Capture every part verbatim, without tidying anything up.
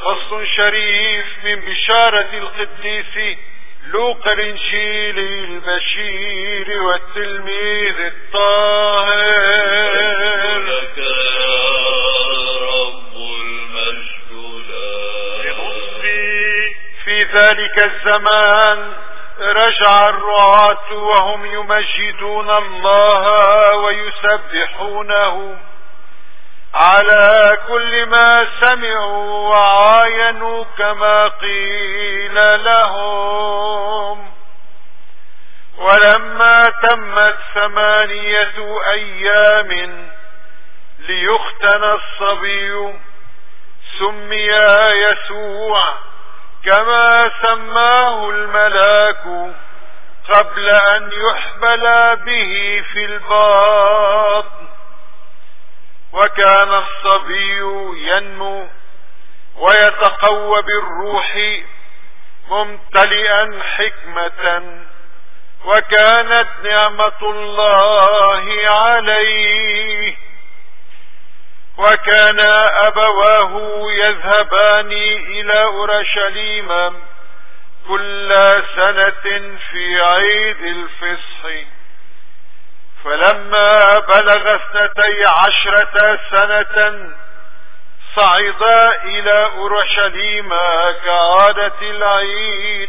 فصل شريف من بشارة القديس لوقا الإنجيل البشير والتلميذ الطاهر. لك يا رب المجد لك. في ذلك الزمان رجع الرعاة وهم يمجدون الله ويسبحونه على كل ما سمعوا وعاينوا كما قيل لهم. ولما تمت ثمانية أيام ليختن الصبي سمي يسوع كما سماه الملاك قبل أن يحبل به في البطن. وكان الصبي ينمو ويتقوى بالروح ممتلئا حكمة، وكانت نعمة الله عليه. وكان أبواه يذهبان إلى أورشليم كل سنة في عيد الفصح. فلما بلغ اثنتي عشرة سنة صعدا إلى أورشليم كعادة العيد.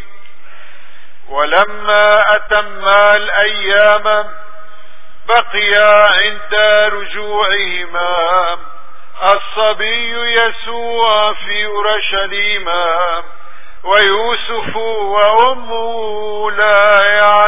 ولما أتما الأيام بقيا عند رجوعهما الصبي يسوع في أورشليم ويوسف وأمه لا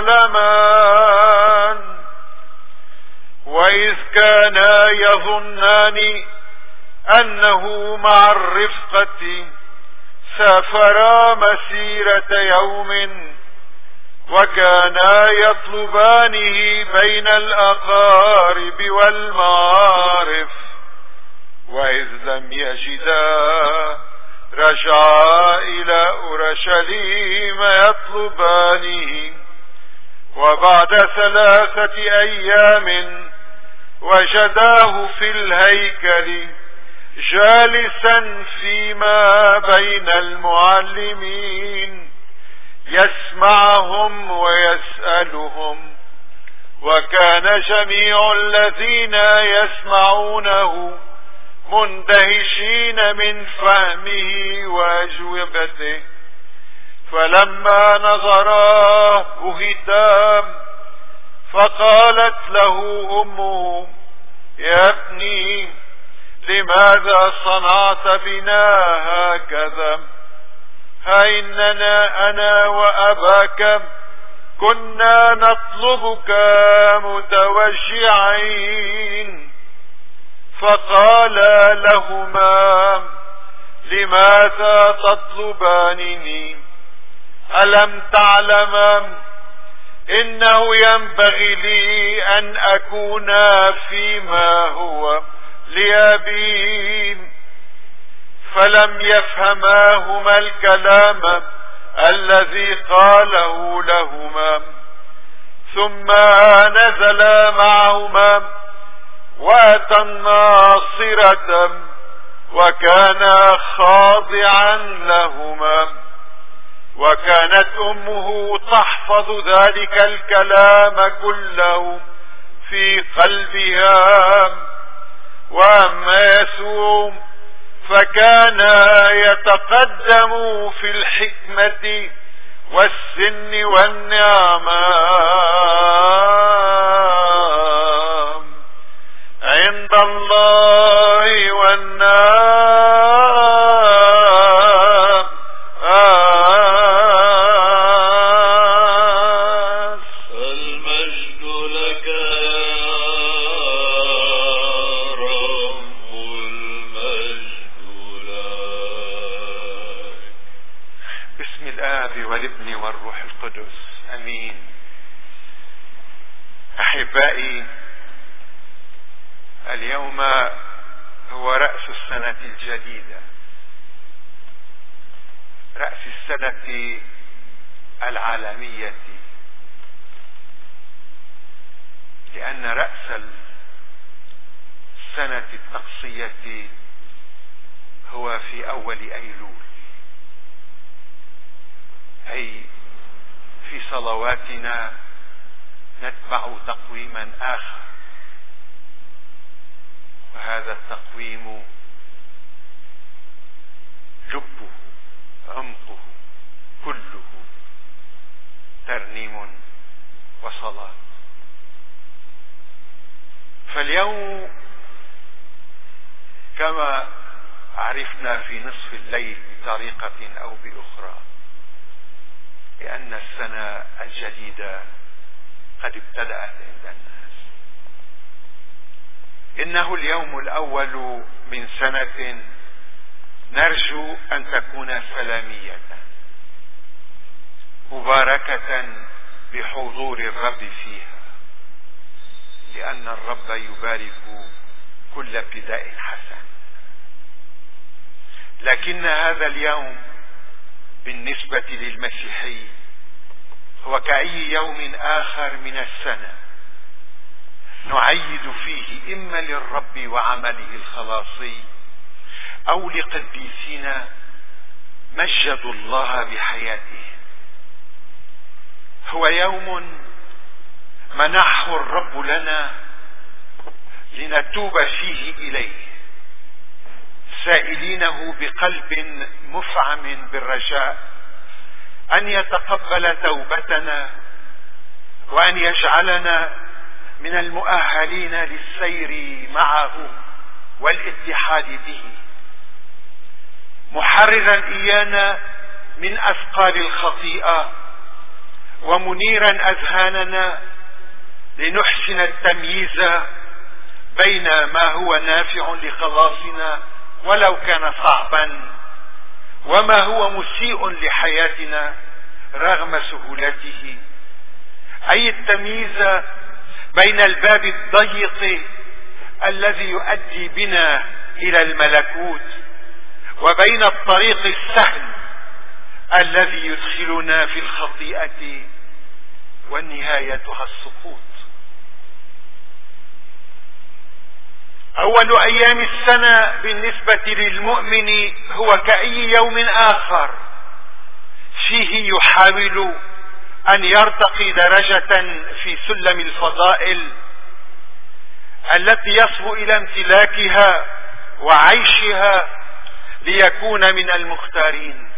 يعلمان. وإذ كانا يظنان أنه مع الرفقة سافرا مسيرة يوم، وكانا يطلبانه بين الأقارب والمعارف. وإذ لم يجدا رجعا إلى أورشليم يطلبانه. وبعد ثلاثة أيام وجداه في الهيكل جالسا فيما بين المعلمين يسمعهم ويسألهم. وكان جميع الذين يسمعونه مندهشين من فهمه وأجوبته. فلما نظرا بهتا، فقالت له أمه يا ابني لماذا صنعت بنا هكذا؟ ها إننا أنا وأباك كنا نطلبك متوجعين. فقال لهما لماذا تطلبانني؟ ألم تعلم إنه ينبغي لي أن أكون فيما هو لأبي؟ فلم يفهماهما الكلام الذي قاله لهما. ثم نزل معهما وأتى الناصرة وكان خاضعا لهما. وكانت أمه تحفظ ذلك الكلام كله في قلبها. وأما يسوع فكان يتقدم في الحكمة والسن والنعمة عند الله والناس. المجد لك يا رب المجد لك. بسم الآب والابن والروح القدس أمين. أحبائي، اليوم هو رأس السنة الجديدة، رأس السنة العالمية، لأن رأس السنة الطقسية هو في أول أيلول، أي في صلواتنا نتبع تقويما آخر، وهذا التقويم لبه عمقه كله ترنيم وصلاة. فاليوم كما عرفنا في نصف الليل بطريقة أو بأخرى بأن السنة الجديدة قد ابتدأت عند الناس. إنه اليوم الأول من سنة نرجو أن تكون سلامية مباركة بحضور الرب فيها، لأن الرب يبارك كل ابتداء حسن. لكن هذا اليوم بالنسبة للمسيحي هو كأي يوم آخر من السنة نعيد فيه إما للرب وعمله الخلاصي أو لقديسين مجدوا الله بحياته. هو يوم منحه الرب لنا لنتوب فيه إليه، سائلينه بقلب مفعم بالرجاء أن يتقبل توبتنا وأن يجعلنا من المؤهلين للسير معه والاتحاد به، محررا إيانا من أثقال الخطيئة ومنيرا أذهاننا لنحسن التمييز بين ما هو نافع لخلاصنا ولو كان صعبا وما هو مسيء لحياتنا رغم سهولته، أي التمييز بين الباب الضيق الذي يؤدي بنا إلى الملكوت وبين الطريق السهل الذي يدخلنا في الخطيئة ونهايتها السقوط. أول أيام السنة بالنسبة للمؤمن هو كأي يوم آخر فيه يحاول أن يرتقي درجة في سلم الفضائل التي يصبو إلى امتلاكها وعيشها ليكون من المختارين.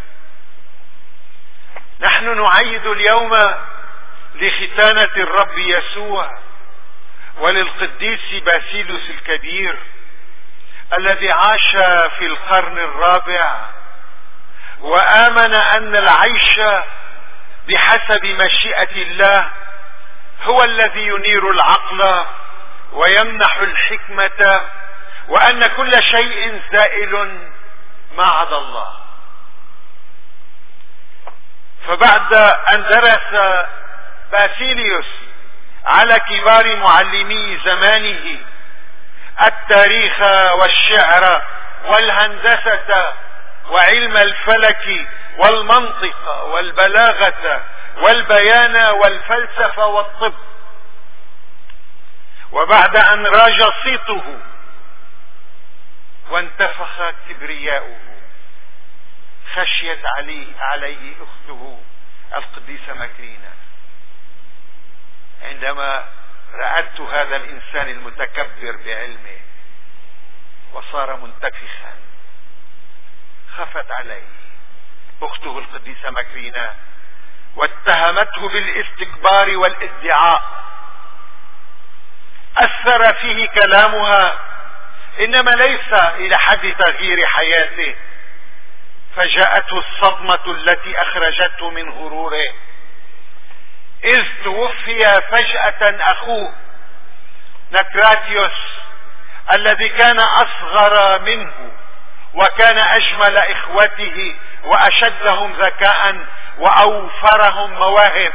نحن نعيد اليوم لختانة الرب يسوع وللقديس باسيلوس الكبير الذي عاش في القرن الرابع وآمن أن العيش بحسب مشيئة الله هو الذي ينير العقل ويمنح الحكمة، وأن كل شيء زائل ما عدا الله. فبعد أن درس باسيليوس على كبار معلمي زمانه التاريخ والشعر والهندسة وعلم الفلك والمنطق والبلاغة والبيان والفلسفة والطب، وبعد أن راج صيته وانتفخ كبرياؤه خشيت عليه, عليه أخته القديسة مكرينة عندما رأت هذا الإنسان المتكبر بعلمه وصار منتفخا. خفت عليه أخته القديسة مكرينة واتهمته بالاستكبار والادعاء. أثر فيه كلامها إنما ليس إلى حد تغيير حياته، فجاءته الصدمة التي أخرجته من غروره إذ توفي فجأة أخوه نكراتيوس الذي كان أصغر منه وكان أجمل إخوته وأشدهم ذكاء وأوفرهم مواهب.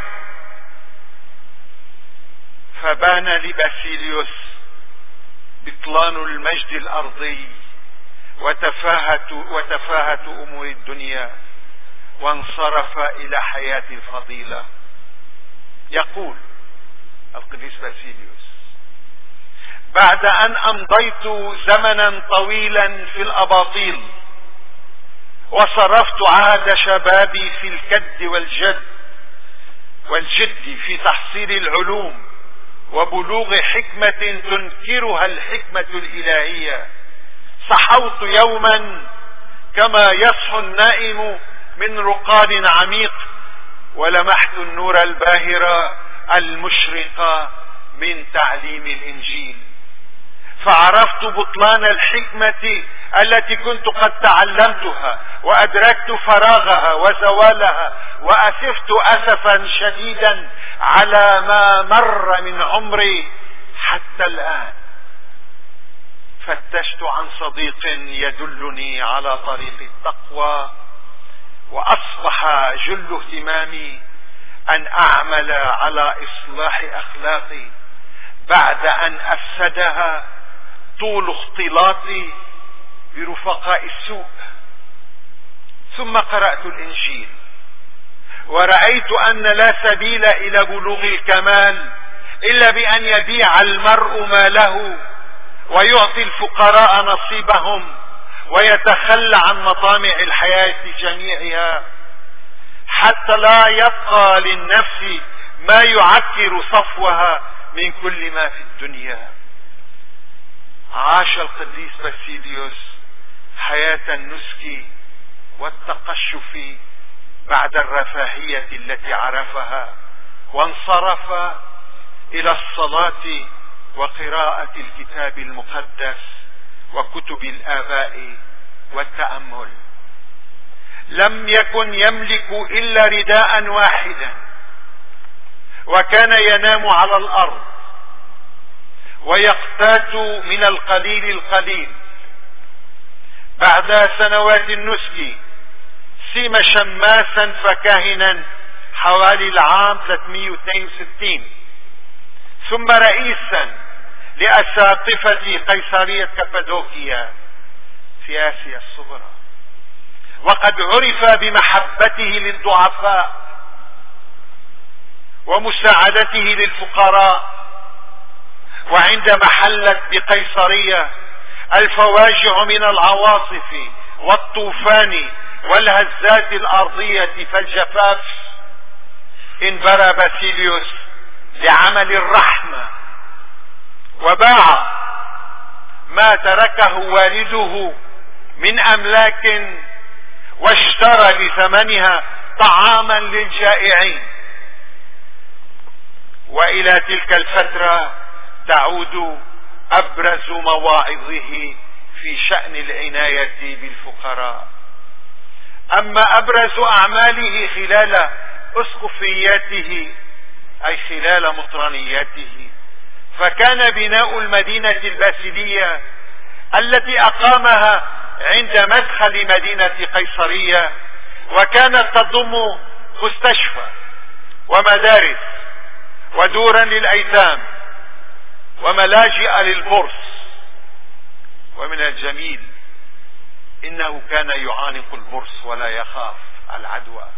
فبان لباسيليوس بطلان المجد الأرضي وتفاهة, وتفاهة أمور الدنيا وانصرف إلى حياة الفضيلة. يقول القديس باسيليوس: بعد أن أمضيت زمنا طويلا في الأباطيل وصرفت عهد شبابي في الكد والجد والجد في تحصيل العلوم وبلوغ حكمة تنكرها الحكمة الإلهية. صحوت يوما كما يصحو النائم من رقاد عميق، ولمحت النور الباهر المشرق من تعليم الإنجيل، فعرفت بطلان الحكمة التي كنت قد تعلمتها، وأدركت فراغها وزوالها، وأسفت أسفا شديدا على ما مر من عمري حتى الآن. فتشت عن صديق يدلني على طريق التقوى، وأصبح جل اهتمامي أن أعمل على إصلاح أخلاقي بعد أن أفسدها طول اختلاطي برفقاء السوء. ثم قرأت الإنجيل ورأيت أن لا سبيل إلى بلوغ الكمال إلا بأن يبيع المرء ماله ويعطي الفقراء نصيبهم ويتخلى عن مطامع الحياة جميعها، حتى لا يبقى للنفس ما يعكر صفوها من كل ما في الدنيا. عاش القديس باسيليوس حياة النسك والتقشف بعد الرفاهية التي عرفها، وانصرف إلى الصلاة وقراءة الكتاب المقدس وكتب الآباء والتأمل. لم يكن يملك إلا رداء واحدا، وكان ينام على الأرض ويقتات من القليل القليل. بعد سنوات النسك سيم شماسا فكاهنا حوالي العام ثلاثمائة واثنين وستين، ثم رئيسا لأساقفة قيصرية كابادوكيا في آسيا الصغرى، وقد عرف بمحبته للضعفاء ومساعدته للفقراء. وعندما حلت بقيصرية الفواجع من العواصف والطوفان والهزات الأرضية فالجفاف، انبرى باسيليوس لعمل الرحمة، وباع ما تركه والده من أملاك واشترى بثمنها طعاما للجائعين. وإلى تلك الفترة تعود أبرز مواعظه في شأن العناية بالفقراء. أما أبرز أعماله خلال أسقفياته أي خلال مطرانياته، فكان بناء المدينة الباسيلية التي أقامها عند مدخل مدينة قيصرية، وكانت تضم مستشفى ومدارس ودورا للأيتام وملاجئ للبرص. ومن الجميل إنه كان يعانق البرص ولا يخاف العدوى.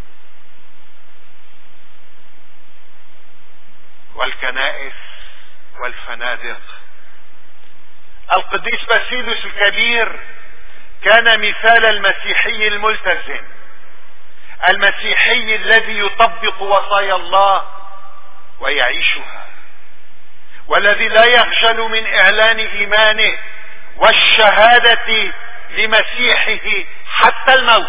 والكنائس والفنادق. القديس باسيليوس الكبير كان مثال المسيحي الملتزم، المسيحي الذي يطبق وصايا الله ويعيشها، والذي لا يخجل من إعلان إيمانه والشهادة لمسيحه حتى الموت.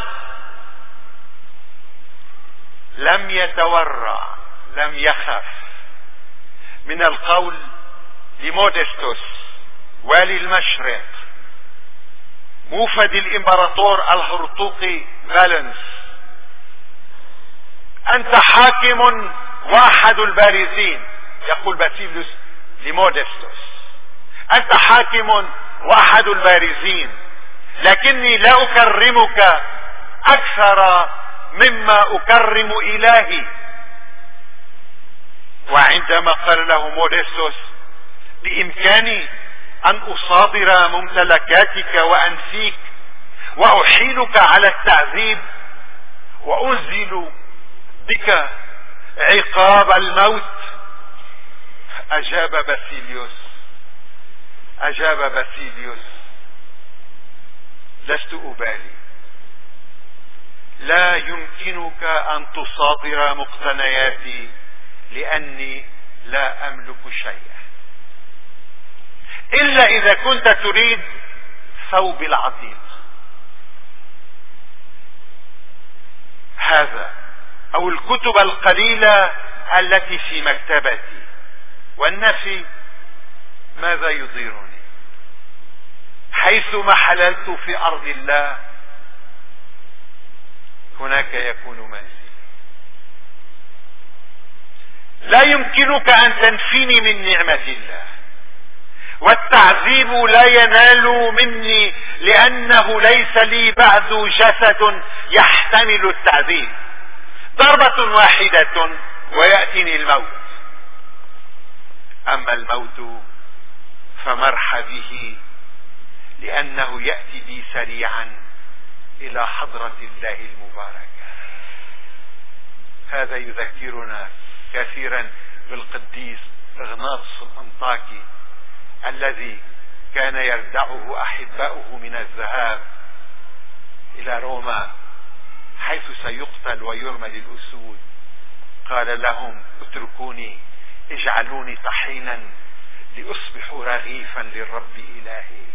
لم يتورع، لم يخف من القول لمودستوس والي المشرق موفد الامبراطور الهرطوقي فالنس: أنت حاكم واحد البارزين. يقول باسيليوس لمودستوس: أنت حاكم واحد البارزين، لكني لا أكرمك أكثر مما أكرم إلهي. وعندما قال له مودستوس: بإمكاني أن أصادر ممتلكاتك وأنفيك وأحيلك على التعذيب وأنزل بك عقاب الموت، أجاب باسيليوس أجاب باسيليوس: لست أبالي، لا يمكنك أن تصادر مقتنياتي لأني لا أملك شيئا، إلا إذا كنت تريد ثوب العتيق هذا أو الكتب القليلة التي في مكتبتي، والنفي ماذا يضيرني حيثما حللت في أرض الله هناك يكون منزلي. لا يمكنك أن تنفيني من نعمة الله، والتعذيب لا ينال مني لأنه ليس لي بعد جسد يحتمل التعذيب. ضربة واحدة ويأتيني الموت، أما الموت فمرحى به لأنه يأتي بي سريعا إلى حضرة الله المباركة. هذا يذكرنا كثيرا بالقديس إغناطس الأنطاكي الذي كان يردعه أحباؤه من الذهاب إلى روما حيث سيقتل ويرمى للأسود. قال لهم: اتركوني، اجعلوني طحينا لأصبح رغيفا للرب إلهي.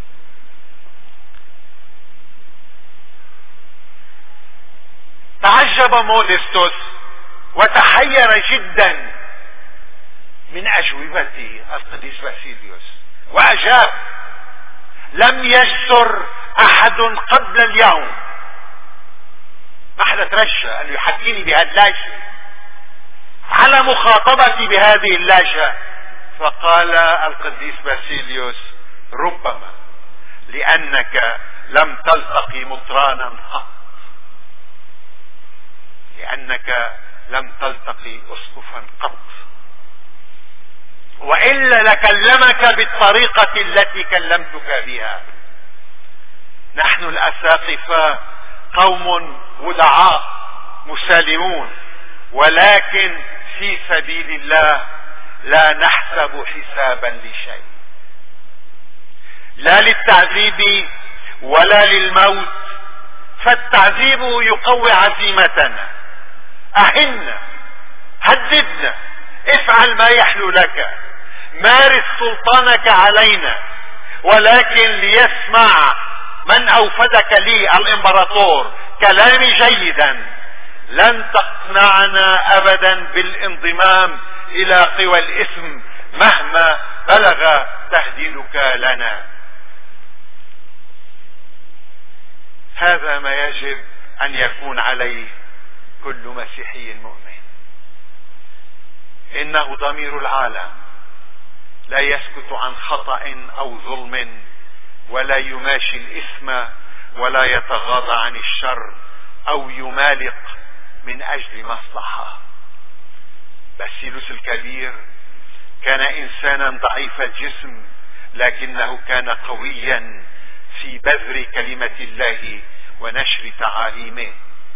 تعجب مودستوس وتحير جدا من أجوبة القديس باسيليوس وأجاب: لم يجسر أحد قبل اليوم، ما حدا ترشى أن يحكيني بهاللهجة على مخاطبتي بهذه اللهجة. فقال القديس باسيليوس: ربما لأنك لم تلتقي مطرانا قط، لأنك لم تلتقي أسقفا قط، وإلا لكلمك بالطريقة التي كلمتك بها. نحن الأساقفة قوم ودعاء مسالمون، ولكن في سبيل الله لا نحسب حسابا لشيء، لا للتعذيب ولا للموت. فالتعذيب يقوي عزيمتنا، أهنا، هددنا، افعل ما يحلو لك، مارس سلطانك علينا، ولكن ليسمع من أوفدك لي الإمبراطور كلامي جيدا، لن تقنعنا أبدا بالانضمام إلى قوى الإثم مهما بلغ تهديدك لنا. هذا ما يجب أن يكون عليه كل مسيحي مؤمن. إنه ضمير العالم، لا يسكت عن خطأ أو ظلم، ولا يماشي الإثم، ولا يتغاضى عن الشر أو يمالق من أجل مصلحة. باسيلوس الكبير كان إنسانا ضعيف الجسم، لكنه كان قويا في بذر كلمة الله ونشر تعاليمه.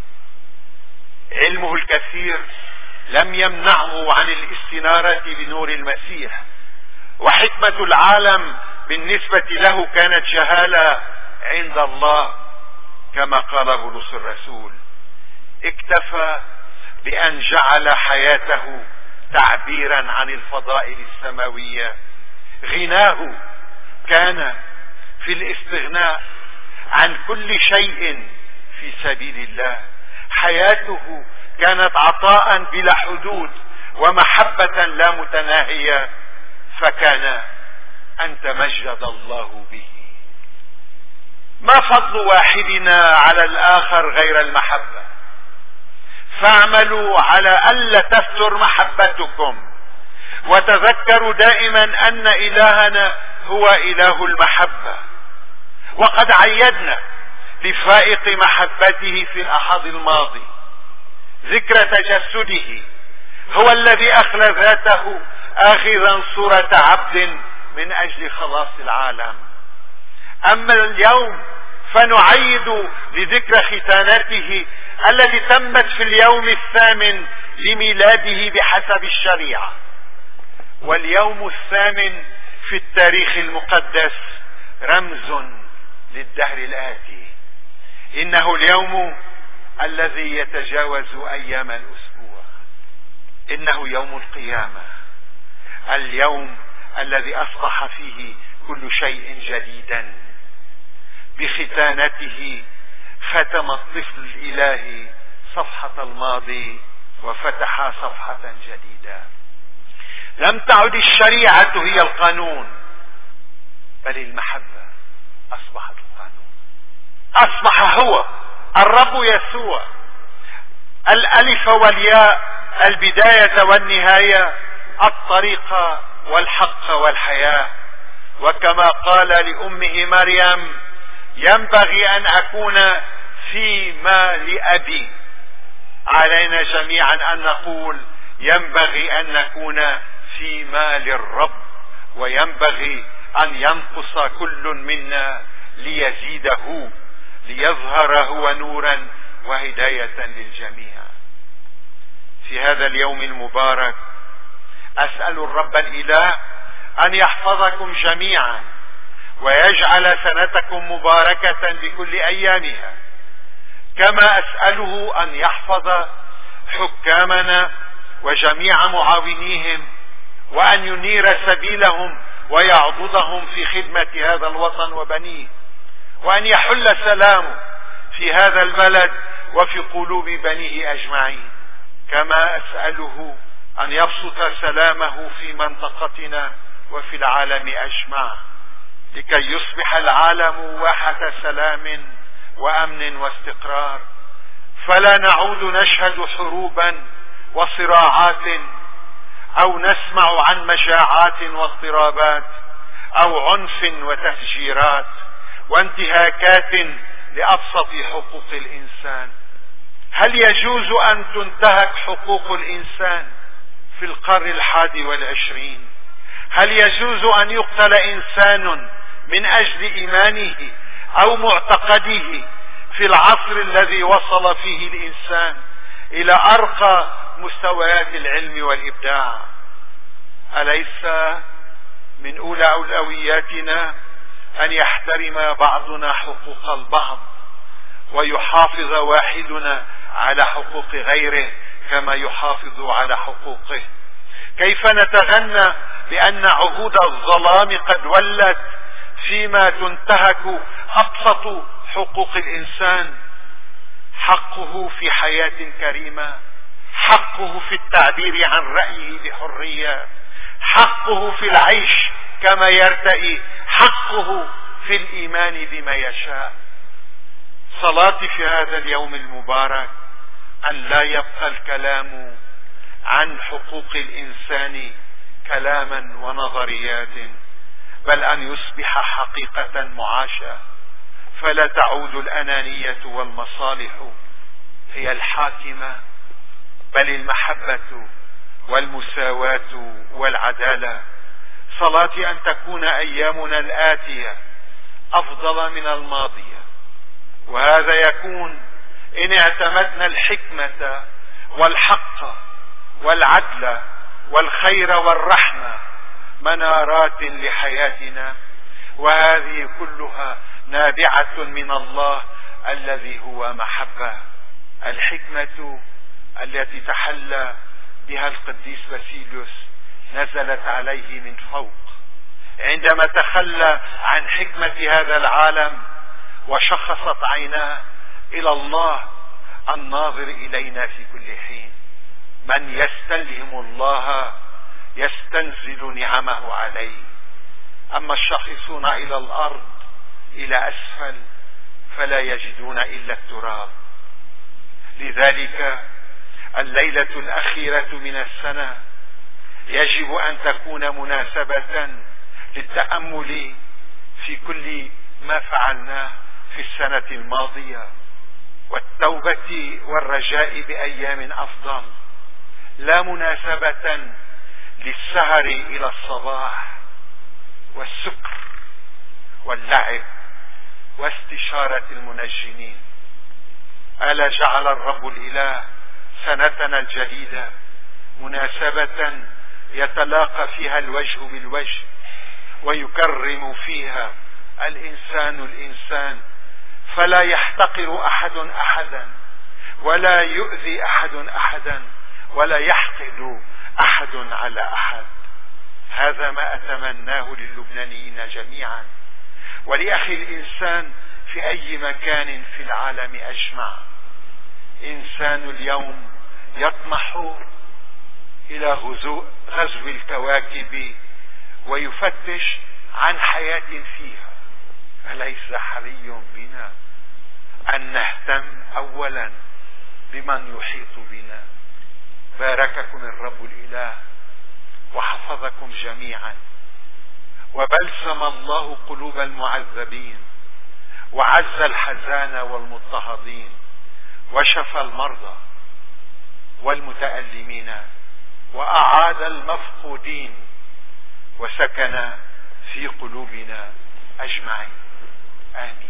علمه الكثير لم يمنعه عن الاستنارة بنور المسيح، وحكمة العالم بالنسبة له كانت جهالة عند الله، كما قال بولس الرسول: اكتفى بأن جعل حياته تعبيرا عن الفضائل السماوية. غناه كان في الاستغناء عن كل شيء في سبيل الله. حياته كانت عطاء بلا حدود ومحبة لا متناهية، فكان أن تمجد الله به. ما فضل واحدنا على الآخر غير المحبة؟ فاعملوا على ألا تفتر محبتكم، وتذكروا دائما أن إلهنا هو إله المحبة، وقد عيدنا بفائق محبته في الأحد الماضي ذكرى تجسده. هو الذي أخلى ذاته آخذا صورة عبد من أجل خلاص العالم. أما اليوم فنعيد لذكرى ختانته الذي تمت في اليوم الثامن لميلاده بحسب الشريعة، واليوم الثامن في التاريخ المقدس رمز للدهر الآتي. إنه اليوم الذي يتجاوز أيام الأسبوع. إنه يوم القيامة، اليوم الذي أصبح فيه كل شيء جديدا. بختانته ختم الطفل الإلهي صفحة الماضي وفتح صفحة جديدة. لم تعد الشريعة هي القانون، بل المحبة أصبحت القانون. أصبح هو الرب يسوع الألف والياء، البداية والنهاية، الطريق والحق والحياة. وكما قال لأمه مريم: ينبغي أن أكون فيما لأبي، علينا جميعا أن نقول ينبغي أن نكون فيما للرب، وينبغي أن ينقص كل منا ليزيده، ليظهر هو نورا وهداية للجميع. في هذا اليوم المبارك أسأل الرب الإله أن يحفظكم جميعا، ويجعل سنتكم مباركة بكل أيامها، كما أسأله أن يحفظ حكامنا وجميع معاونيهم، وأن ينير سبيلهم ويعضدهم في خدمة هذا الوطن وبنيه، وأن يحل سلامه في هذا البلد وفي قلوب بنيه أجمعين. كما أسأله أن يبسط سلامه في منطقتنا وفي العالم أجمع، لكي يصبح العالم واحة سلام وأمن واستقرار، فلا نعود نشهد حروبا وصراعات، أو نسمع عن مجاعات واضطرابات، أو عنف وتفجيرات وانتهاكات لأبسط حقوق الإنسان. هل يجوز أن تنتهك حقوق الإنسان في القرن الحادي والعشرين؟ هل يجوز أن يقتل إنسان من أجل إيمانه أو معتقده في العصر الذي وصل فيه الإنسان إلى أرقى مستويات العلم والإبداع؟ أليس من أولى أولوياتنا أن يحترم بعضنا حقوق البعض، ويحافظ واحدنا على حقوق غيره كما يحافظ على حقوقه؟ كيف نتغنى بأن عهود الظلام قد ولت فيما تنتهك أبسط حقوق الإنسان؟ حقه في حياة كريمة، حقه في التعبير عن رأيه بحرية، حقه في العيش كما يرتئي، حقه في الإيمان بما يشاء. صلاتي في هذا اليوم المبارك أن لا يبقى الكلام عن حقوق الإنسان كلاما ونظريات، بل أن يصبح حقيقة معاشة، فلا تعود الأنانية والمصالح هي الحاكمة، بل المحبة والمساواة والعدالة. صلاتي أن تكون أيامنا الآتية أفضل من الماضية، وهذا يكون إن اعتمدنا الحكمة والحق والعدل والخير والرحمة منارات لحياتنا، وهذه كلها نابعة من الله الذي هو محبة. الحكمة التي تحلى بها القديس باسيليوس نزلت عليه من فوق عندما تخلى عن حكمة هذا العالم، وشخصت عيناه إلى الله الناظر إلينا في كل حين. من يستلهم الله يستنزل نعمه عليه، أما الشاخصون إلى الأرض إلى أسفل فلا يجدون إلا التراب. لذلك الليلة الأخيرة من السنة يجب أن تكون مناسبة للتأمل في كل ما فعلناه في السنة الماضية، والتوبة والرجاء بأيام أفضل، لا مناسبة للسهر إلى الصباح والسكر واللعب واستشارة المنجمين. ألا جعل الرب الإله سنتنا الجديدة مناسبة يتلاقى فيها الوجه بالوجه، ويكرم فيها الإنسان الإنسان، فلا يحتقر أحد أحدا، ولا يؤذي أحد أحدا ولا يحقد أحد على أحد. هذا ما أتمناه للبنانيين جميعا ولأخي الإنسان في أي مكان في العالم أجمع. إنسان اليوم يطمح إلى غزو غزو الكواكب ويفتش عن حياة فيها، أليس حري بنا أن نهتم أولا بمن يحيط بنا؟ بارككم الرب الإله وحفظكم جميعا، وبلسم الله قلوب المعذبين، وعز الحزان والمضطهدين، وشفى المرضى والمتألمين، وأعاد المفقودين، وسكن في قلوبنا أجمعين. آمين.